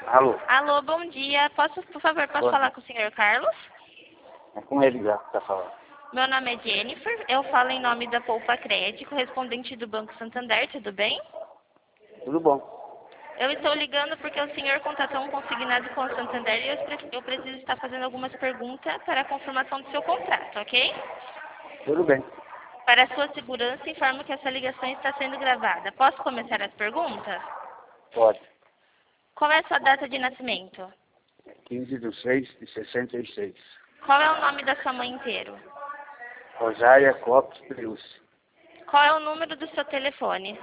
Alô? Alô, bom dia. Por favor, posso Bom falar dia. com o senhor Carlos? É com ele já que tá falando. Meu nome é Jennifer. Eu falo em nome da Poupa Crédito, correspondente do Banco Santander, tudo bem? Tudo bom. Eu estou ligando porque o senhor contratou um consignado com o Santander e eu preciso estar fazendo algumas perguntas para a confirmação do seu contrato, ok? Tudo bem. Para a sua segurança, informo que essa ligação está sendo gravada. Posso começar as perguntas? Pode. Qual é a sua data de nascimento? 15/6/66. Qual é o nome da sua mãe inteiro? Rosária Copos Prius. Qual é o número do seu telefone?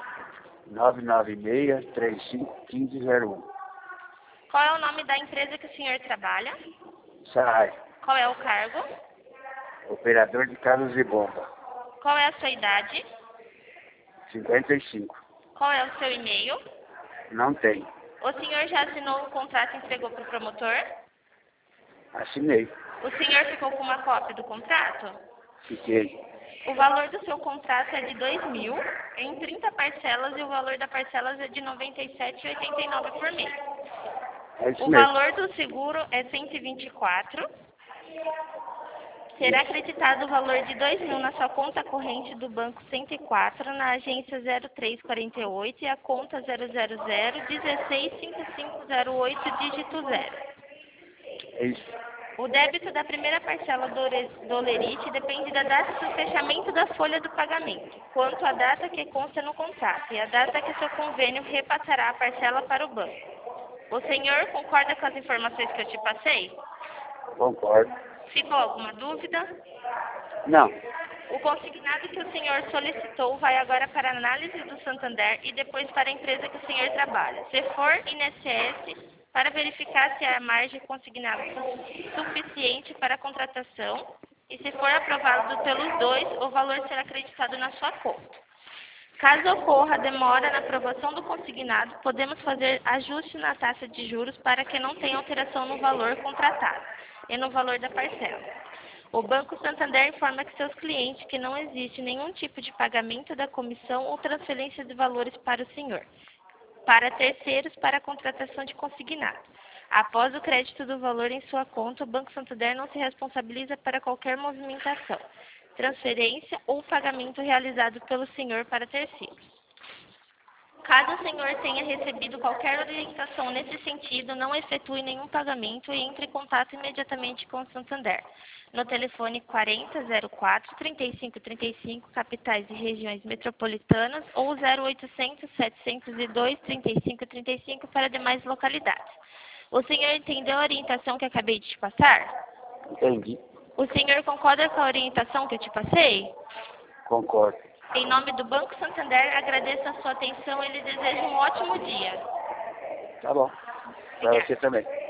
996-351501. Qual é o nome da empresa que o senhor trabalha? Sai. Qual é o cargo? Operador de carros e bomba. Qual é a sua idade? 55. Qual é o seu e-mail? Não tem. O senhor já assinou o contrato e entregou para o promotor? Assinei. O senhor ficou com uma cópia do contrato? Fiquei. O valor do seu contrato é de 2.000 em 30 parcelas e o valor da parcela é de R$ 97,89 por mês. É isso O mesmo. valor do seguro é 124. Será acreditado o valor de 2.000 na sua conta corrente do Banco 104, na agência 0348 e a conta 000-165508, dígito 0. É isso. O débito da primeira parcela do Olerite depende da data do fechamento da folha do pagamento, quanto à data que consta no contrato e a data que seu convênio repassará a parcela para o banco. O senhor concorda com as informações que eu te passei? Concordo. Ficou alguma dúvida? Não. O consignado que o senhor solicitou vai agora para a análise do Santander e depois para a empresa que o senhor trabalha. Se for INSS, para verificar se a margem consignada é suficiente para a contratação e se for aprovado pelos dois, o valor será acreditado na sua conta. Caso ocorra demora na aprovação do consignado, podemos fazer ajuste na taxa de juros para que não tenha alteração no valor contratado e no valor da parcela. O Banco Santander informa que seus clientes que não existe nenhum tipo de pagamento da comissão ou transferência de valores para o senhor, para terceiros para a contratação de consignado. Após o crédito do valor em sua conta, o Banco Santander não se responsabiliza para qualquer movimentação, transferência ou pagamento realizado pelo senhor para terceiros. Caso o senhor tenha recebido qualquer orientação nesse sentido, não efetue nenhum pagamento e entre em contato imediatamente com o Santander, no telefone 4004-3535, capitais e regiões metropolitanas, ou 0800-702-3535 para demais localidades. O senhor entendeu a orientação que acabei de te passar? Entendi. O senhor concorda com a orientação que eu te passei? Concordo. Em nome do Banco Santander, agradeço a sua atenção e lhe desejo um ótimo dia. Tá bom. Pra você também.